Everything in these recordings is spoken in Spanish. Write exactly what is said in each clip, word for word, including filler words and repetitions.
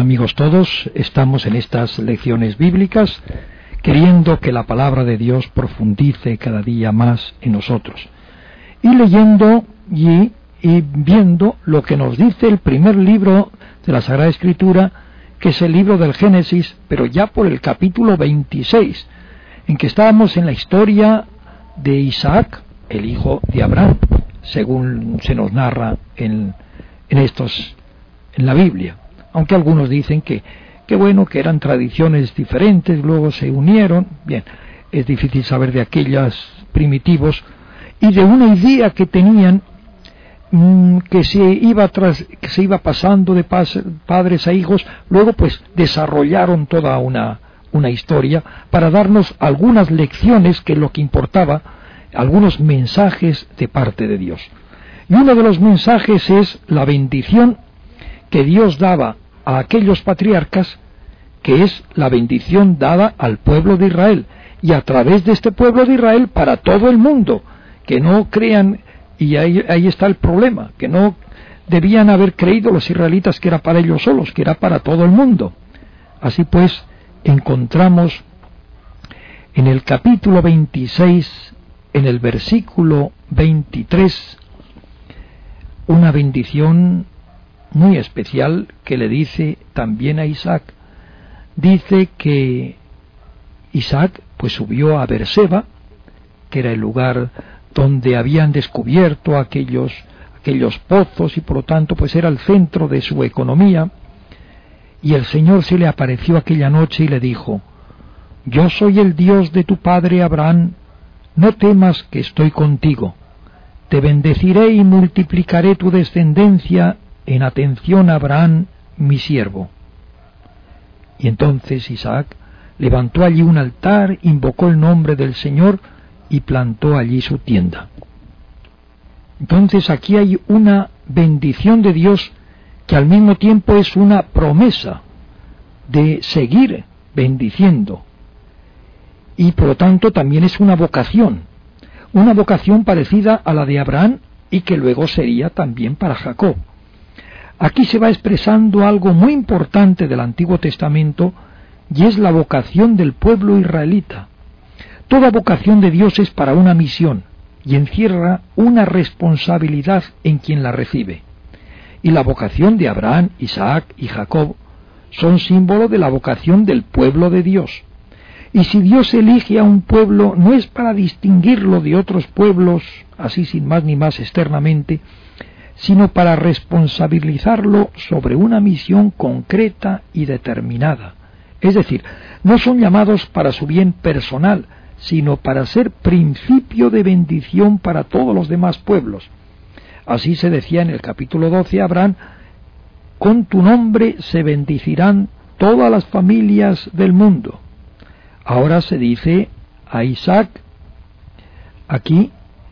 amigos todos, estamos en estas lecciones bíblicas queriendo que la palabra de Dios profundice cada día más en nosotros y leyendo y, y viendo lo que nos dice el primer libro de la Sagrada Escritura, que es el libro del Génesis, pero ya por el capítulo veintiséis, en que estábamos en la historia de Isaac, el hijo de Abraham, según se nos narra en, en estos en la Biblia. Aunque algunos dicen que, que bueno, que eran tradiciones diferentes, luego se unieron. Bien, es difícil saber de aquellos primitivos y de una idea que tenían mmm, que se iba tras, que se iba pasando de pas, padres a hijos. Luego pues desarrollaron toda una, una historia para darnos algunas lecciones, que es lo que importaba, algunos mensajes de parte de Dios. Y uno de los mensajes es la bendición que Dios daba a aquellos patriarcas, que es la bendición dada al pueblo de Israel, y a través de este pueblo de Israel para todo el mundo, que no crean, y ahí, ahí está el problema, que no debían haber creído los israelitas que era para ellos solos, que era para todo el mundo. Así pues, encontramos en el capítulo veintiséis, en el versículo veintitrés, una bendición muy especial que le dice también a Isaac. Dice que Isaac pues subió a Beerseba, que era el lugar donde habían descubierto aquellos, aquellos pozos, y por lo tanto pues era el centro de su economía, y el Señor se le apareció aquella noche y le dijo: yo soy el Dios de tu padre Abraham, no temas que estoy contigo, te bendeciré y multiplicaré tu descendencia en atención a Abraham, mi siervo. Y entonces Isaac levantó allí un altar, invocó el nombre del Señor y plantó allí su tienda. Entonces aquí hay una bendición de Dios que al mismo tiempo es una promesa de seguir bendiciendo, y por lo tanto también es una vocación, una vocación parecida a la de Abraham y que luego sería también para Jacob. Aquí se va expresando algo muy importante del Antiguo Testamento, y es la vocación del pueblo israelita. Toda vocación de Dios es para una misión y encierra una responsabilidad en quien la recibe. Y la vocación de Abraham, Isaac y Jacob son símbolo de la vocación del pueblo de Dios. Y si Dios elige a un pueblo, no es para distinguirlo de otros pueblos, así sin más ni más externamente, sino para responsabilizarlo sobre una misión concreta y determinada. Es decir, no son llamados para su bien personal, sino para ser principio de bendición para todos los demás pueblos. Así se decía en el capítulo doce a Abraham: con tu nombre se bendecirán todas las familias del mundo. Ahora se dice a Isaac, aquí,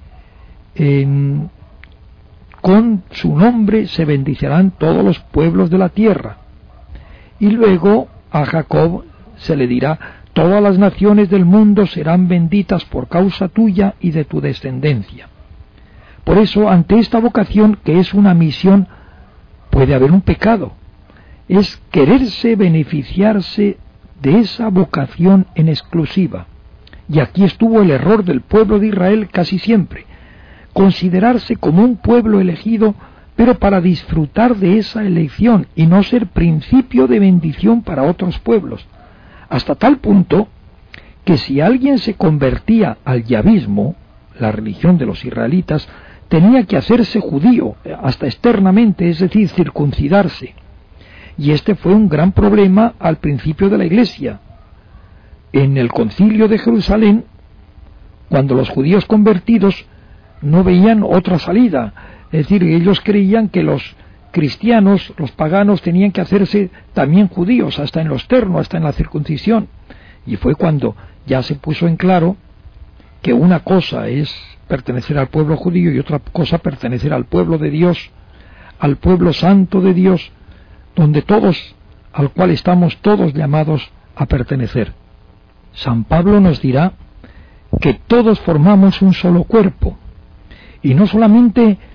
en con su nombre se bendecirán todos los pueblos de la tierra. Y luego a Jacob se le dirá: todas las naciones del mundo serán benditas por causa tuya y de tu descendencia. Por eso, ante esta vocación, que es una misión, puede haber un pecado. Es quererse beneficiarse de esa vocación en exclusiva. Y aquí estuvo el error del pueblo de Israel casi siempre: considerarse como un pueblo elegido, pero para disfrutar de esa elección y no ser principio de bendición para otros pueblos, hasta tal punto que si alguien se convertía al yavismo, la religión de los israelitas, tenía que hacerse judío, hasta externamente, es decir, circuncidarse. Y este fue un gran problema al principio de la Iglesia. En el Concilio de Jerusalén, cuando los judíos convertidos no veían otra salida, es decir, ellos creían que los cristianos, los paganos, tenían que hacerse también judíos, hasta en lo externo, hasta en la circuncisión. Y fue cuando ya se puso en claro que una cosa es pertenecer al pueblo judío y otra cosa pertenecer al pueblo de Dios, al pueblo santo de Dios, donde todos, al cual estamos todos llamados a pertenecer. San Pablo nos dirá que todos formamos un solo cuerpo, y no solamente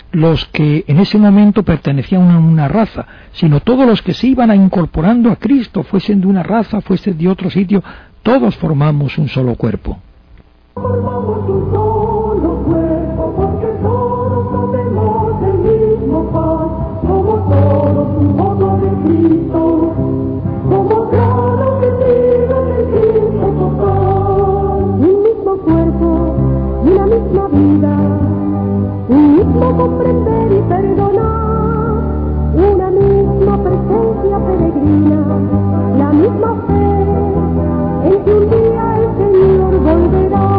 los que en ese momento pertenecían a una raza, sino todos los que se iban a incorporando a Cristo, fuesen de una raza, fuesen de otro sitio, todos formamos un solo cuerpo. Formamos un solo cuerpo porque todos comemos el mismo pan, somos todos un poco de Cristo, somos granos que sirven el Cristo total. Un mismo cuerpo y una misma vida, un mismo comprender y perdonar, una misma presencia peregrina, la misma fe en que un día el Señor volverá.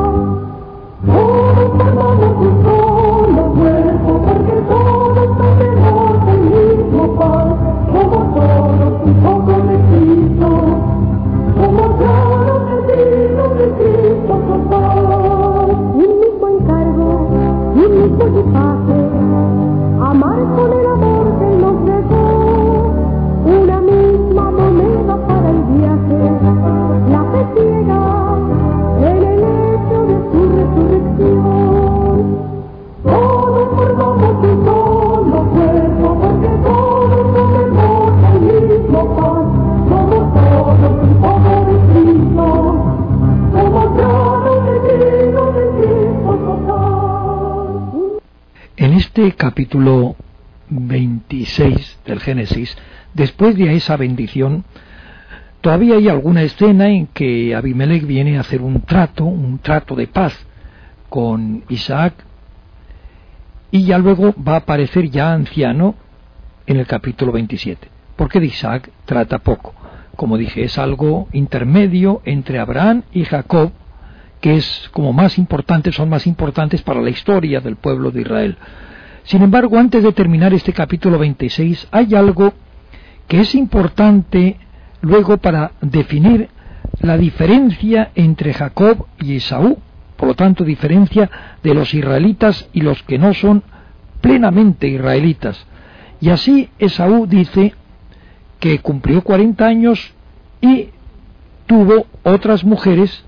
Todos formamos un solo cuerpo porque todos comemos el mismo pan, somos todos un poco de Cristo, somos granos que sirven el Cristo total. Un mismo encargo y un mismo equipaje, amar con el amor que Él nos dejó, una misma moneda para el viaje, la fe ciega en el hecho de su resurrección. Todos formamos un solo cuerpo porque todos comemos el mismo pan, somos todos un poco de Cristo, somos granos que sirven el Cristo total. En este capítulo veintiséis del Génesis, después de esa bendición, todavía hay alguna escena en que Abimelech viene a hacer un trato, un trato de paz con Isaac, y ya luego va a aparecer ya anciano en el capítulo veintisiete, porque de Isaac trata poco. Como dije, es algo intermedio entre Abraham y Jacob, que es como más importantes, son más importantes para la historia del pueblo de Israel. Sin embargo, antes de terminar este capítulo veintiséis, hay algo que es importante luego para definir la diferencia entre Jacob y Esaú, por lo tanto diferencia de los israelitas y los que no son plenamente israelitas. Y así Esaú dice que cumplió cuarenta años y tuvo otras mujeres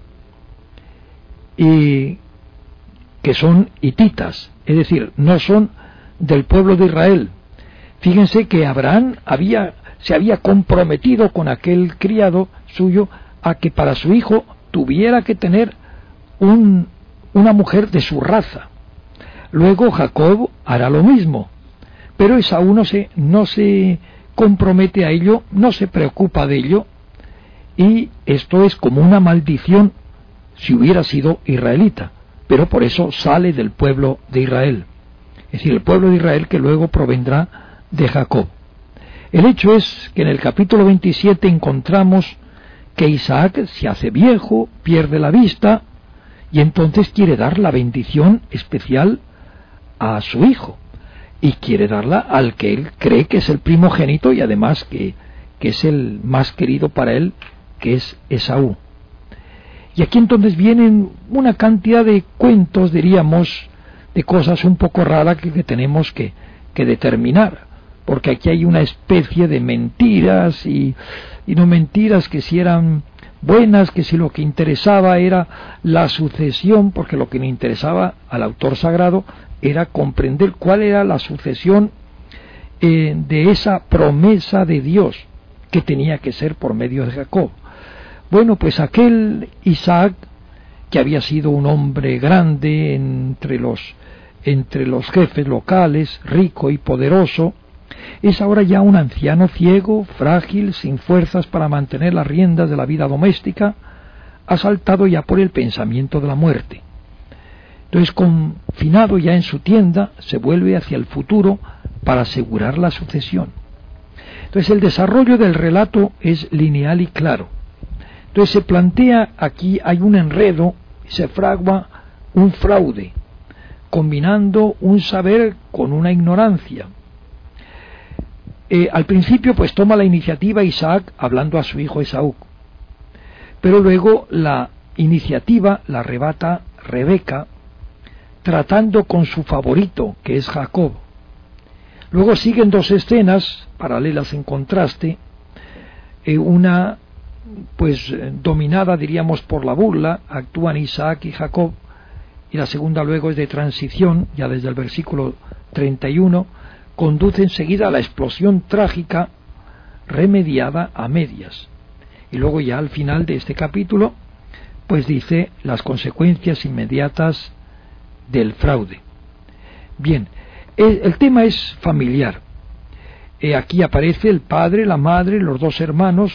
y que son hititas, es decir, no son del pueblo de Israel. Fíjense que Abraham había se había comprometido con aquel criado suyo a que para su hijo tuviera que tener un, una mujer de su raza. Luego Jacob hará lo mismo, pero Esaú no se, no se compromete a ello, no se preocupa de ello, y esto es como una maldición si hubiera sido israelita, pero por eso sale del pueblo de Israel, es decir, el pueblo de Israel que luego provendrá de Jacob. El hecho es que en el capítulo veintisiete encontramos que Isaac se hace viejo, pierde la vista, y entonces quiere dar la bendición especial a su hijo, y quiere darla al que él cree que es el primogénito y además que, que es el más querido para él, que es Esaú. Y aquí entonces vienen una cantidad de cuentos, diríamos, de cosas un poco raras que, que tenemos que, que determinar, porque aquí hay una especie de mentiras y, y no mentiras que si eran buenas, que si lo que interesaba era la sucesión, porque lo que le interesaba al autor sagrado era comprender cuál era la sucesión eh, de esa promesa de Dios que tenía que ser por medio de Jacob. Bueno, pues aquel Isaac, que había sido un hombre grande entre los, entre los jefes locales, rico y poderoso, es ahora ya un anciano ciego, frágil, sin fuerzas para mantener las riendas de la vida doméstica, asaltado ya por el pensamiento de la muerte. Entonces, confinado ya en su tienda, se vuelve hacia el futuro para asegurar la sucesión. Entonces, el desarrollo del relato es lineal y claro. Entonces, se plantea aquí, hay un enredo, se fragua un fraude, combinando un saber con una ignorancia. Eh, al principio pues toma la iniciativa Isaac hablando a su hijo Esaú, pero luego la iniciativa la arrebata Rebeca tratando con su favorito, que es Jacob. Luego siguen dos escenas paralelas en contraste, eh, una pues dominada diríamos por la burla, actúan Isaac y Jacob, y la segunda luego es de transición, ya desde el versículo treinta y uno, conduce enseguida a la explosión trágica remediada a medias. Y luego ya al final de este capítulo, pues dice las consecuencias inmediatas del fraude. Bien, el, el tema es familiar. Eh, aquí aparece el padre, la madre, los dos hermanos,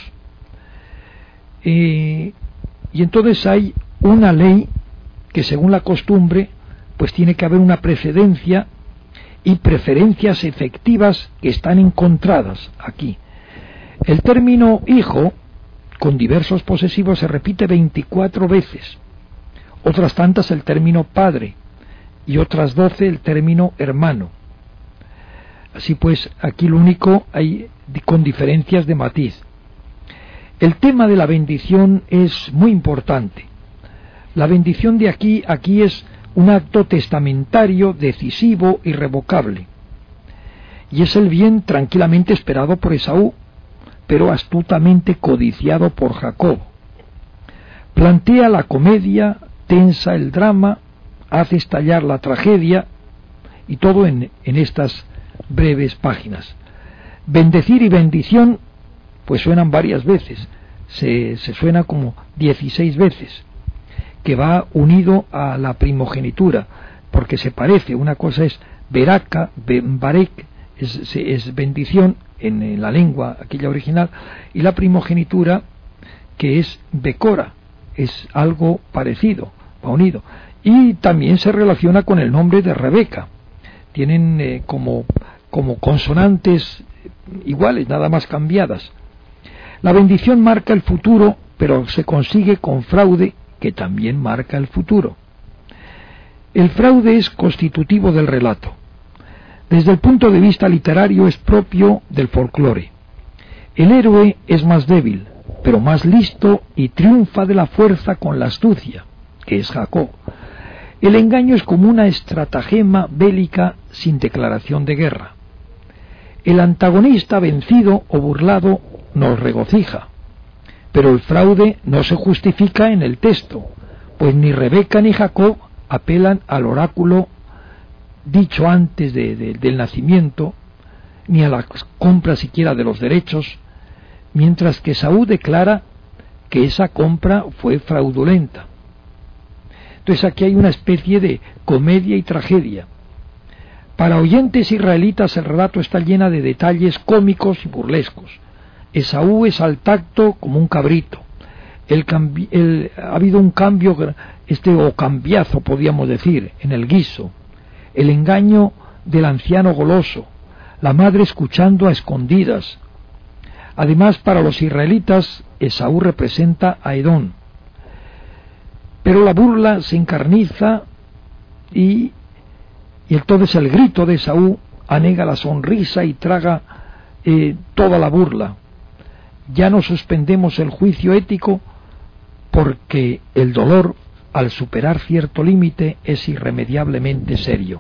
eh, y entonces hay una ley que según la costumbre, pues tiene que haber una precedencia y preferencias efectivas que están encontradas aquí. El término hijo, con diversos posesivos, se repite veinticuatro veces, otras tantas el término padre, y otras doce el término hermano. Así pues, aquí lo único hay con diferencias de matiz. El tema de la bendición es muy importante. La bendición de aquí, aquí es un acto testamentario, decisivo, irrevocable. Y es el bien tranquilamente esperado por Esaú, pero astutamente codiciado por Jacob. Plantea la comedia, tensa el drama, hace estallar la tragedia, y todo en, en estas breves páginas. Bendecir y bendición, pues suenan varias veces, se, se suena como dieciséis veces, que va unido a la primogenitura, porque se parece. Una cosa es Beraka, Barek, es, es bendición en, en la lengua aquella original, y la primogenitura, que es Becora, es algo parecido, va unido. Y también se relaciona con el nombre de Rebeca. Tienen eh, como, como consonantes iguales, nada más cambiadas. La bendición marca el futuro, pero se consigue con fraude, que también marca el futuro. El fraude es constitutivo del relato. Desde el punto de vista literario es propio del folclore. El héroe es más débil, pero más listo, y triunfa de la fuerza con la astucia, que es Jacob. El engaño es como una estratagema bélica sin declaración de guerra. El antagonista vencido o burlado nos regocija, pero el fraude no se justifica en el texto, pues ni Rebeca ni Jacob apelan al oráculo dicho antes de, de, del nacimiento, ni a la compra siquiera de los derechos, mientras que Esaú declara que esa compra fue fraudulenta. Entonces aquí hay una especie de comedia y tragedia. Para oyentes israelitas el relato está lleno de detalles cómicos y burlescos. Esaú es al tacto como un cabrito. El cambi- el, ha habido un cambio, este o cambiazo podríamos decir, en el guiso. El engaño del anciano goloso, la madre escuchando a escondidas. Además, para los israelitas, Esaú representa a Edom. Pero la burla se encarniza y, y entonces el grito de Esaú anega la sonrisa y traga eh, toda la burla. Ya no suspendemos el juicio ético porque el dolor, al superar cierto límite, es irremediablemente serio.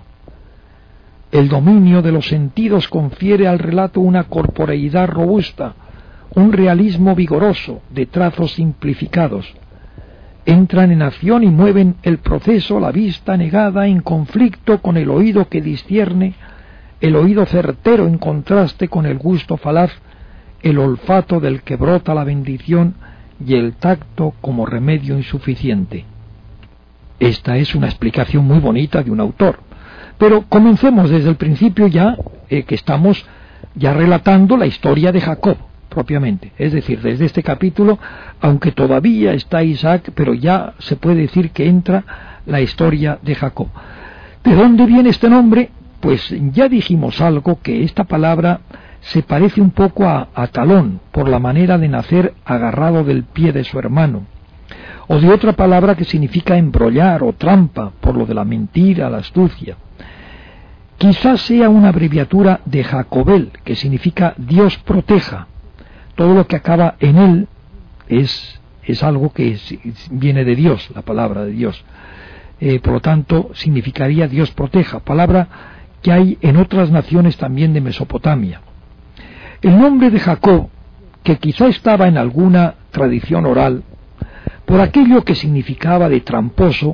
El dominio de los sentidos confiere al relato una corporeidad robusta, un realismo vigoroso de trazos simplificados. Entran en acción y mueven el proceso, la vista negada en conflicto con el oído que discierne, el oído certero en contraste con el gusto falaz, el olfato del que brota la bendición y el tacto como remedio insuficiente. Esta es una explicación muy bonita de un autor, pero comencemos desde el principio ya, eh, que estamos ya relatando la historia de Jacob propiamente, es decir, desde este capítulo, aunque todavía está Isaac, pero ya se puede decir que entra la historia de Jacob. ¿De dónde viene este nombre? Pues ya dijimos algo, que esta palabra se parece un poco a, a talón, por la manera de nacer agarrado del pie de su hermano, o de otra palabra que significa embrollar o trampa, por lo de la mentira, la astucia. Quizás sea una abreviatura de Jacobel, que significa Dios proteja. Todo lo que acaba en él es, es algo que es, viene de Dios, la palabra de Dios. Eh, por lo tanto, significaría Dios proteja, palabra que hay en otras naciones también de Mesopotamia. El nombre de Jacob, que quizá estaba en alguna tradición oral, por aquello que significaba de tramposo,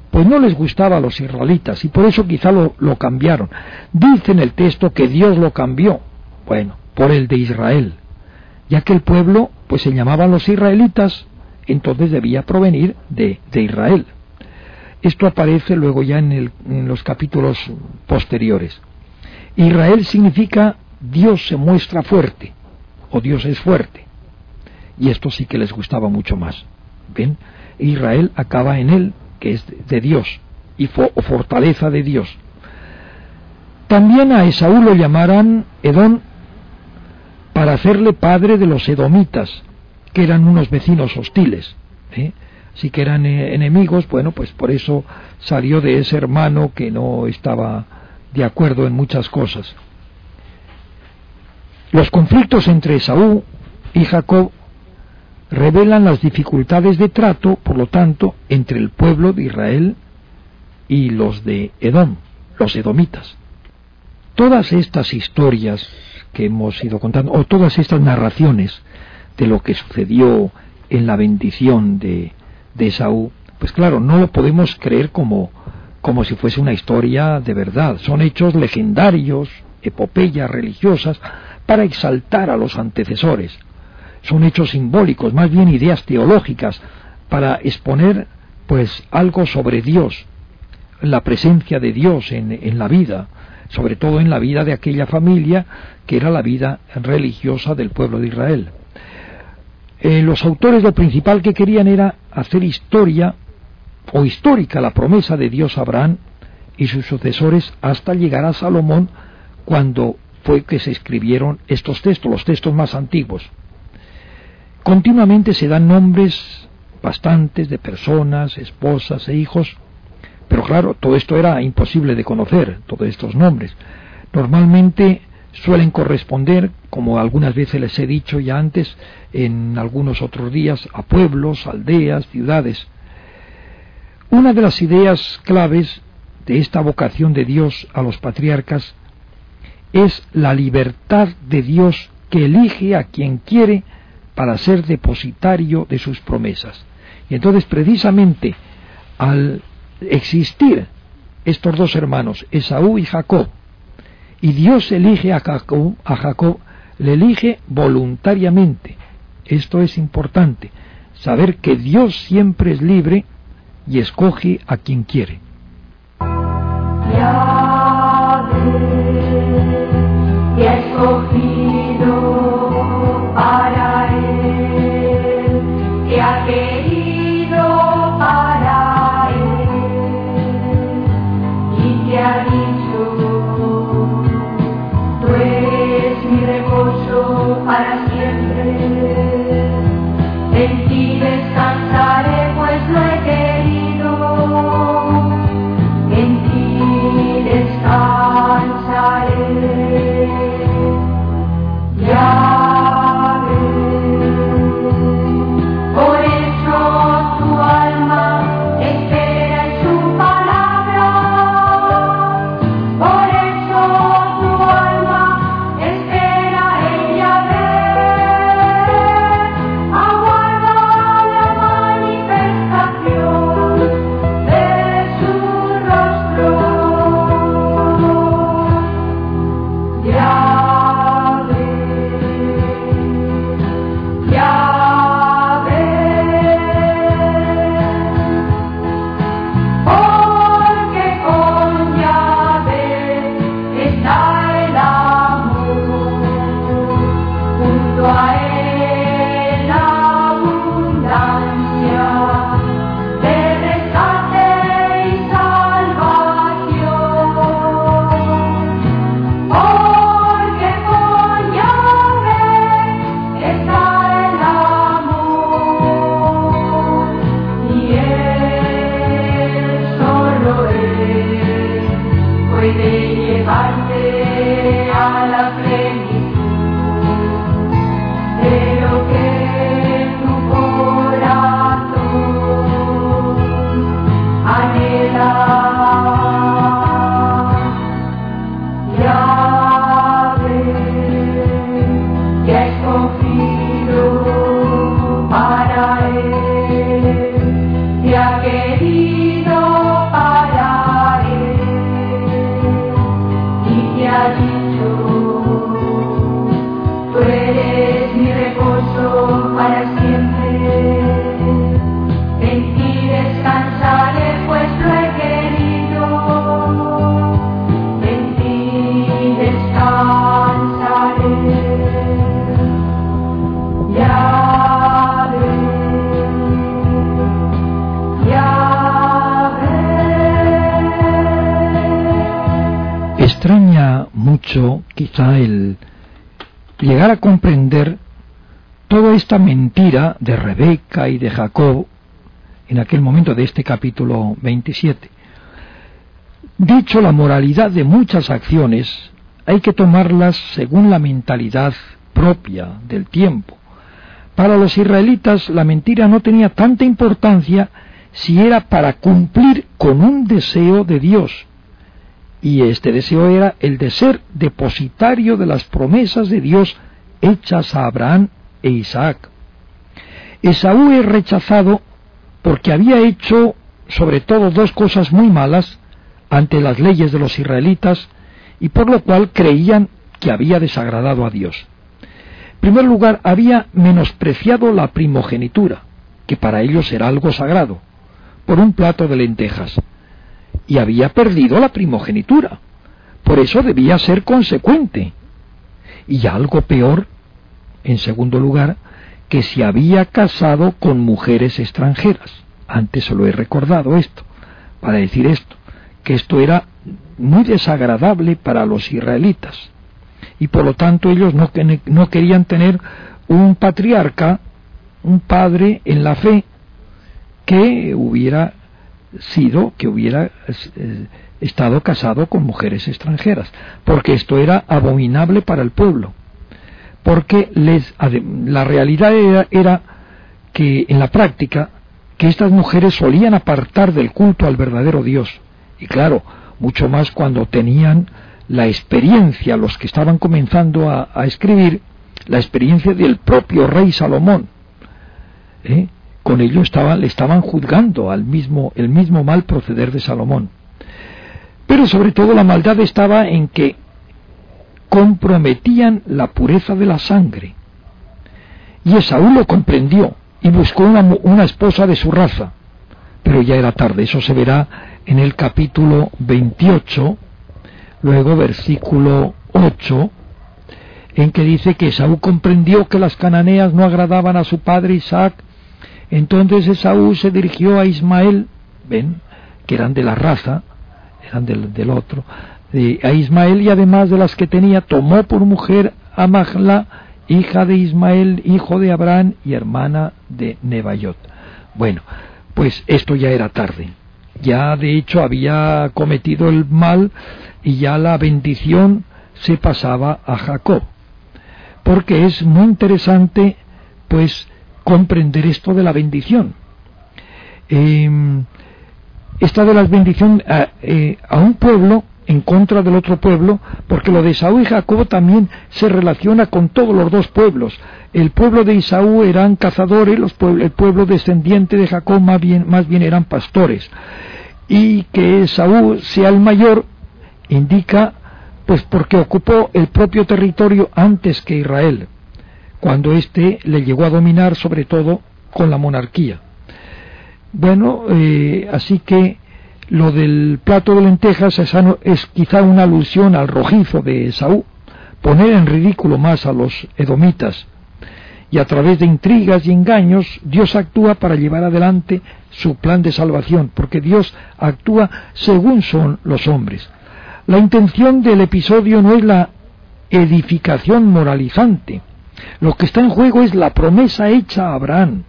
pues no les gustaba a los israelitas y por eso quizá lo, lo cambiaron. Dice en el texto que Dios lo cambió, bueno, por el de Israel, ya que el pueblo pues se llamaban los israelitas, entonces debía provenir de, de Israel. Esto aparece luego ya en, el, en los capítulos posteriores. Israel significa Dios se muestra fuerte, o Dios es fuerte, y esto sí que les gustaba mucho más. ¿Ven? Israel acaba en él, que es de Dios, y fo, o fortaleza de Dios. También a Esaú lo llamarán Edom, para hacerle padre de los edomitas, que eran unos vecinos hostiles, ¿eh? Así que eran eh, enemigos. Bueno, pues por eso salió de ese hermano que no estaba de acuerdo en muchas cosas. Los conflictos entre Esaú y Jacob revelan las dificultades de trato, por lo tanto, entre el pueblo de Israel y los de Edom, los edomitas. Todas estas historias que hemos ido contando, o todas estas narraciones de lo que sucedió en la bendición de, de Esaú, pues claro, no lo podemos creer como, como si fuese una historia de verdad. Son hechos legendarios, epopeyas religiosas, para exaltar a los antecesores. Son hechos simbólicos, más bien ideas teológicas, para exponer pues algo sobre Dios, la presencia de Dios en, en la vida, sobre todo en la vida de aquella familia que era la vida religiosa del pueblo de Israel. Eh, los autores lo principal que querían era hacer historia o histórica la promesa de Dios a Abraham y sus sucesores hasta llegar a Salomón, cuando fue que se escribieron estos textos, los textos más antiguos. Continuamente se dan nombres bastantes de personas, esposas e hijos, pero claro, todo esto era imposible de conocer, todos estos nombres. Normalmente suelen corresponder, como algunas veces les he dicho ya antes, en algunos otros días, a pueblos, aldeas, ciudades. Una de las ideas claves de esta vocación de Dios a los patriarcas es la libertad de Dios, que elige a quien quiere para ser depositario de sus promesas. Y entonces, precisamente, al existir estos dos hermanos, Esaú y Jacob, y Dios elige a Jacob, a Jacob, le elige voluntariamente. Esto es importante, saber que Dios siempre es libre y escoge a quien quiere. Ya te he escogido para Él, te ha querido para Él, y te ha dicho, tú eres mi reposo para siempre, en ti descansaré pues lo he querido, en ti descansaré. mucho quizá el llegar a comprender toda esta mentira de Rebeca y de Jacob en aquel momento de este capítulo veintisiete. Dicho la moralidad de muchas acciones, hay que tomarlas según la mentalidad propia del tiempo. Para los israelitas la mentira no tenía tanta importancia si era para cumplir con un deseo de Dios, y este deseo era el de ser depositario de las promesas de Dios hechas a Abraham e Isaac. Esaú es rechazado porque había hecho sobre todo dos cosas muy malas ante las leyes de los israelitas, y por lo cual creían que había desagradado a Dios. En primer lugar, había menospreciado la primogenitura, que para ellos era algo sagrado, por un plato de lentejas, y había perdido la primogenitura. Por eso debía ser consecuente. Y algo peor, en segundo lugar, que se había casado con mujeres extranjeras. Antes se lo he recordado esto, para decir esto, que esto era muy desagradable para los israelitas, y por lo tanto ellos no, no querían tener un patriarca, un padre en la fe, que hubiera sido, que hubiera eh, estado casado con mujeres extranjeras, porque esto era abominable para el pueblo, porque les, la realidad era, era que en la práctica, que estas mujeres solían apartar del culto al verdadero Dios. Y claro, mucho más cuando tenían la experiencia, los que estaban comenzando a, a escribir, la experiencia del propio rey Salomón. ¿Eh? Con ello estaban, le estaban juzgando al mismo, el mismo mal proceder de Salomón. Pero sobre todo la maldad estaba en que comprometían la pureza de la sangre. Y Esaú lo comprendió y buscó una, una esposa de su raza. Pero ya era tarde, eso se verá en el capítulo veintiocho, luego versículo ocho, en que dice que Esaú comprendió que las cananeas no agradaban a su padre Isaac. Entonces Esaú se dirigió a Ismael, ven, que eran de la raza, eran del, del otro, de, a Ismael, y además de las que tenía, tomó por mujer a Mahla, hija de Ismael, hijo de Abraham y hermana de Nebaiot. Bueno, pues esto ya era tarde. Ya de hecho había cometido el mal y ya la bendición se pasaba a Jacob. Porque es muy interesante, pues, comprender esto de la bendición. Eh, esta de la bendición a, eh, a un pueblo en contra del otro pueblo, porque lo de Esaú y Jacob también se relaciona con todos los dos pueblos. El pueblo de Esaú eran cazadores, los pueblos, el pueblo descendiente de Jacob más bien, más bien eran pastores. Y que Esaú sea el mayor indica, pues, porque ocupó el propio territorio antes que Israel, cuando éste le llegó a dominar, sobre todo con la monarquía. Bueno, eh, así que lo del plato de lentejas es, es quizá una alusión al rojizo de Esaú, poner en ridículo más a los edomitas, y a través de intrigas y engaños Dios actúa para llevar adelante su plan de salvación, porque Dios actúa según son los hombres. La intención del episodio no es la edificación moralizante, lo que está en juego es la promesa hecha a Abraham.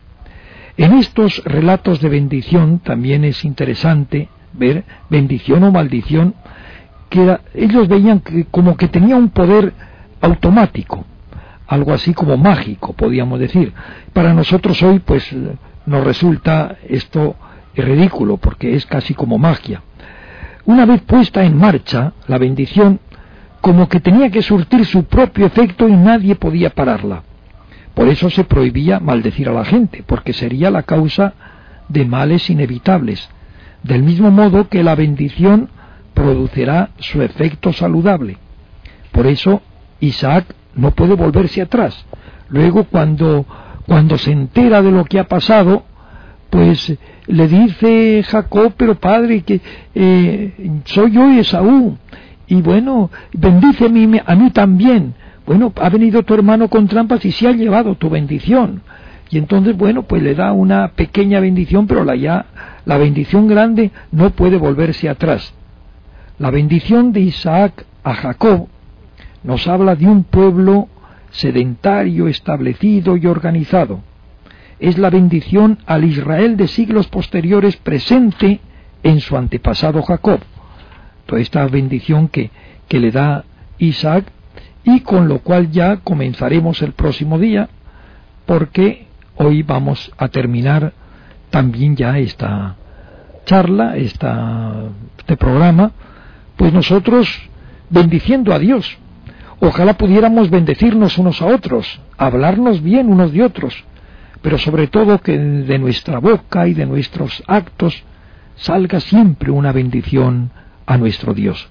En estos relatos de bendición también es interesante ver bendición o maldición, que era, ellos veían que como que tenía un poder automático, algo así como mágico, podríamos decir. Para nosotros hoy, pues, nos resulta esto ridículo, porque es casi como magia. Una vez puesta en marcha, la bendición como que tenía que surtir su propio efecto y nadie podía pararla. Por eso se prohibía maldecir a la gente, porque sería la causa de males inevitables, del mismo modo que la bendición producirá su efecto saludable. Por eso Isaac no puede volverse atrás. Luego, cuando, cuando se entera de lo que ha pasado, pues le dice Jacob: pero padre, que eh, soy yo Esaú, y bueno, bendíceme a mí también. Bueno, ha venido tu hermano con trampas y se ha llevado tu bendición. Y entonces, bueno, pues le da una pequeña bendición, pero la, ya, la bendición grande no puede volverse atrás. La bendición de Isaac a Jacob, nos habla de un pueblo sedentario, establecido y organizado. Es la bendición al Israel de siglos posteriores presente en su antepasado Jacob. Toda esta bendición que, que le da Isaac, y con lo cual ya comenzaremos el próximo día, porque hoy vamos a terminar también ya esta charla, esta, este programa, pues nosotros bendiciendo a Dios. Ojalá pudiéramos bendecirnos unos a otros, hablarnos bien unos de otros, pero sobre todo que de nuestra boca y de nuestros actos salga siempre una bendición a nuestro Dios.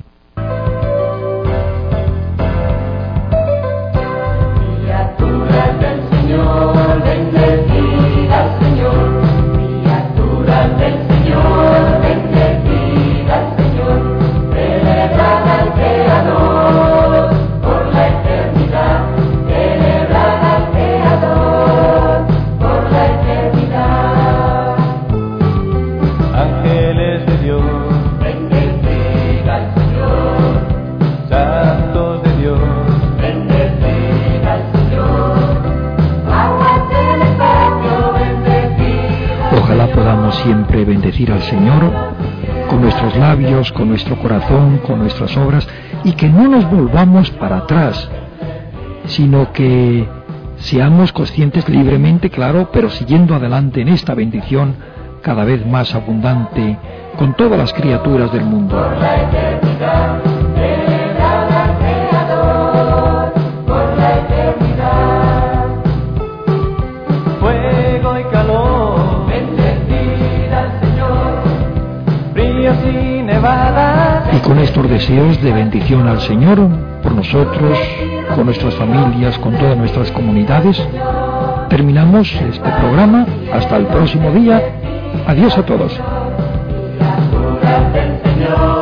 Criaturas del Señor, bendecid al Señor. Criaturas del Señor, bendecid al Señor. Celebrad al Creador por la eternidad. Celebrad al Creador por la eternidad. Ángeles de Dios, Bendecid al Señor. santos de Dios, Bendecid al Señor. Aguas del espacio, bendecid. Ojalá podamos siempre bendecir al Señor con nuestros labios, con nuestro corazón, con nuestras obras, y que no nos volvamos para atrás, sino que seamos conscientes libremente, claro, pero siguiendo adelante en esta bendición cada vez más abundante con todas las criaturas del mundo. Por la eternidad, celebrad al Creador por la eternidad. fuego y calor, Bendecid al Señor. fríos y nevadas, Y con estos deseos de bendición al Señor, por nosotros, con nuestras familias, con todas nuestras comunidades, terminamos este programa. Hasta el próximo día. Adiós a todos. Criaturas del Señor.